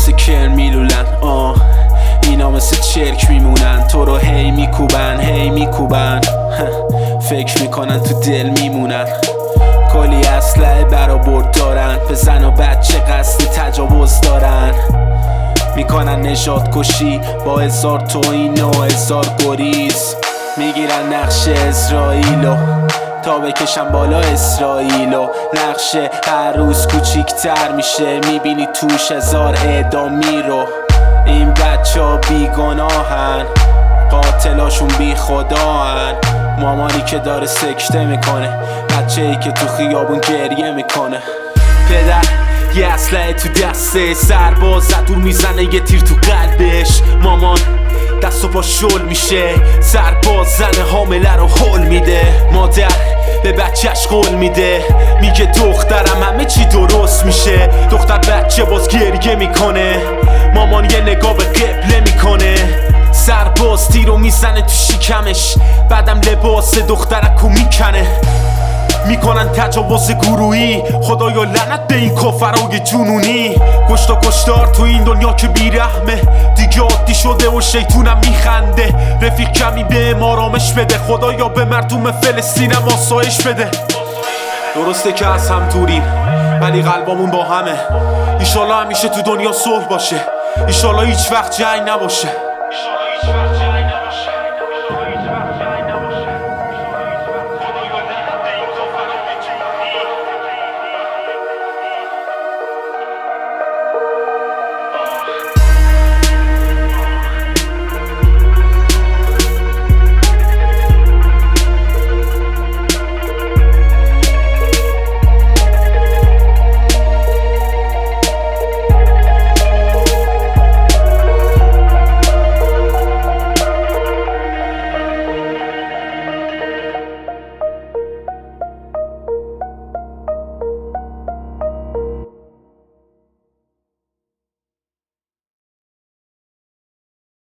مثل کر میلولن اینا مثل چرک میمونن، تو رو هی میکوبن فکر میکنن تو دل میمونن، کلی اسلحه برآورد دارن، به زن و بچه قصد تجاوز دارن، میکنن نژاد کشی با 1000 تویین و 1000 گریز، میگیرن نقش اسرائیلو تا بکشن بالا اسرائیلو، نقشه هر روز کوچیکتر میشه، میبینی توش 1000 اعدامی رو. این بچه ها بیگناهن، قاتلاشون بی خداهن، مامانی که داره سکته میکنه، بچه ای که تو خیابون گریه میکنه، پدر یه اسلحه تو دسته، سرباز دور میزنه یه تیر تو قلبش، مامان دست و پا شل میشه، سرباز زن حامله رو حل میده، مادر به بچهش قول میده، میگه دخترم همه چی درست میشه، دختر بچه باز گریه میکنه، مامان یه نگاه به قبله میکنه، سرباز تیرو میزنه تو شکمش، بعدم لباس دخترکو میکنه، میکنن تجاوز گروهی، خدایا لعنت به این کافرای جنونی، کشتار تو این دنیا که بیرحمه، دیگه عادی شده و شیطونم میخنده، رفیق کمی به آرامش بده، خدایا به مردم فلسطینم آسایش بده. درسته که از هم دوریم ولی قلبامون با همه، ایشالا همیشه تو دنیا صلح باشه، ایشالا هیچ وقت جنگ نباشه.